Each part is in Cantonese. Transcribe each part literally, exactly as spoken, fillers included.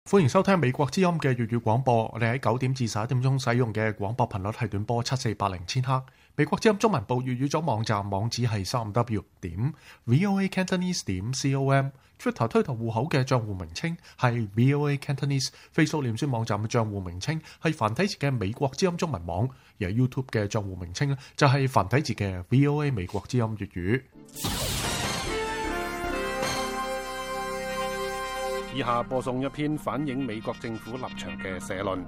歡迎收聽美國之音嘅粵語廣播。我哋喺九點至十一點鐘使用嘅廣播頻率係短波七四八零千赫。美國之音中文部粵語組網站網址係三五 w 點 voa cantonese 點 com。Twitter 推特戶口嘅賬戶名稱係 voa cantonese。Facebook 臉書網站嘅賬戶名稱係繁體字嘅美國之音中文網，而係 YouTube 嘅賬戶名稱咧就係繁體字嘅 voa 美國之音粵語。 以下播送一篇反映美國政府立場嘅社論。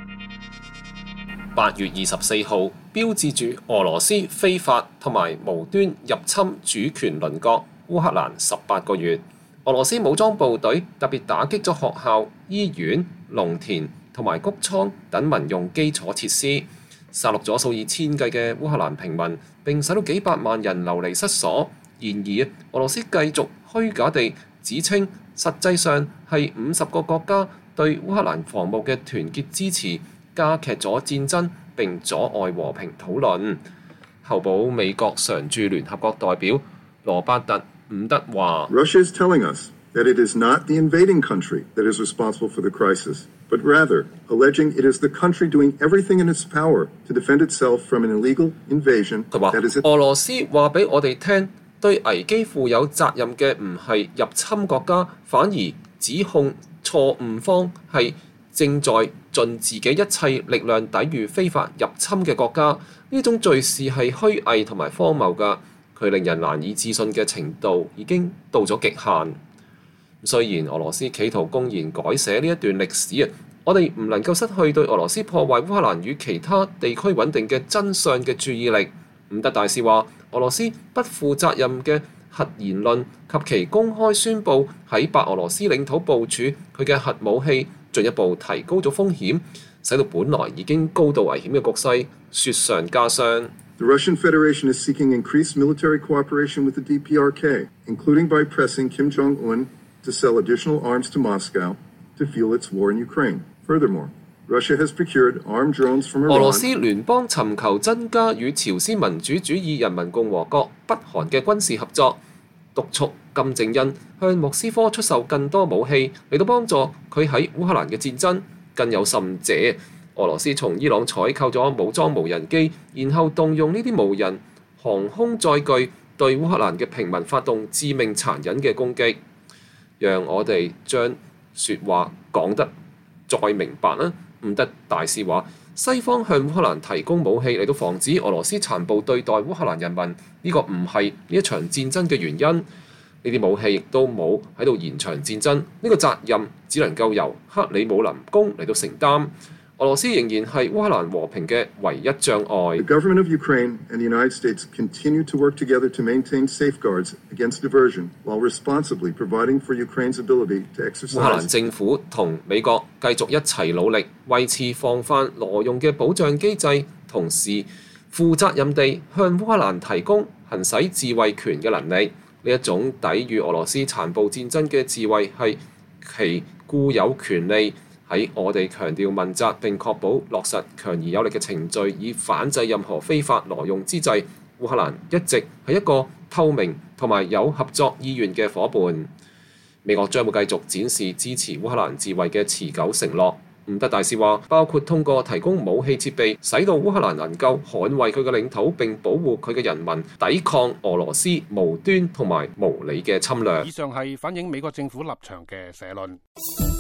八月二十四號，標誌住俄羅斯非法同埋無端入侵主權鄰國烏克蘭十八個月。俄羅斯武裝部隊特別打擊咗學校、醫院、農田同埋谷倉等民用基礎設施，殺戮咗數以千計嘅烏克蘭平民，並使到幾百萬人流離失所。然而，俄羅斯繼續虛假地指稱，實際上係五十個國家對烏克蘭防務嘅團結支持，加劇咗戰爭並阻礙和平討論。後補美國常駐聯合國代表羅伯特·伍德話 Russia is telling us that it is not the invading country that is responsible for the crisis, but rather alleging it is the country doing everything in its power to defend itself from an illegal invasion. 佢話俄羅斯話俾我哋聽，對危機負有責任嘅唔係入侵國家，反而指控錯誤方係正在盡自己一切力量抵禦非法入侵嘅國家。呢種敘事係虛偽同埋荒謬㗎，佢令人難以置信嘅程度已經到咗極限。雖然俄羅斯企圖公然改寫呢一段歷史啊，我哋唔能夠失去對俄羅斯破壞烏克蘭與其他地區穩定嘅真相嘅注意力。伍德大使話，俄羅斯不負責任嘅核言論及其公開宣佈喺白俄羅斯領土部署佢嘅核武器，進一步提高咗風險，使到本來已經高度危險嘅局勢雪上加霜。 The Russian Federation is seeking increased military cooperation with the D P R K, including by pressing Kim Jong-un to sell additional arms to Moscow to fuel its war in Ukraine. Furthermore, Russia has procured armed drones from Iran. 俄羅斯聯邦尋求增加與朝鮮民主主義人民共和國北韓嘅軍事合作，督促金正恩向莫斯科出售更多武器嚟到幫助佢喺烏克蘭嘅戰爭。更有甚者，俄羅斯從伊朗採購咗武裝無人機，然後動用呢啲無人航空載具對烏克蘭嘅平民發動致命殘忍嘅攻擊。讓我哋將説話講得再明白啦。伍德大使話，西方向烏克蘭提供武器嚟到防止俄羅斯殘暴對待烏克蘭人民，呢個唔係呢一場戰爭嘅原因。呢啲武器亦都冇喺度延長戰爭，呢個責任只能夠由克里姆林宮嚟到承擔。俄羅斯仍然係烏克蘭和平嘅唯一障礙。 The government of Ukraine and the United States continue to work together to maintain safeguards against diversion, while responsibly providing for Ukraine's ability to exercise. 烏克蘭政府同美國繼續一齊努力維持防範挪用嘅保障機制，同時負責任地向烏克蘭提供行使自衛權嘅能力。呢一種抵禦俄羅斯殘暴戰爭嘅自衛係其固有權利。喺我哋強調問責並確保落實強而有力嘅程序，以反制任何非法挪用之際，烏克蘭一直係一個透明同埋有合作意願嘅伙伴。美國將會繼續展示支持烏克蘭自衛嘅持久承諾。伍德大使話，包括通過提供武器設備，使到烏克蘭能夠捍衛佢嘅領土並保護佢嘅人民，抵抗俄羅斯無端同埋無理嘅侵略。 以上係反映美國政府立場嘅社論。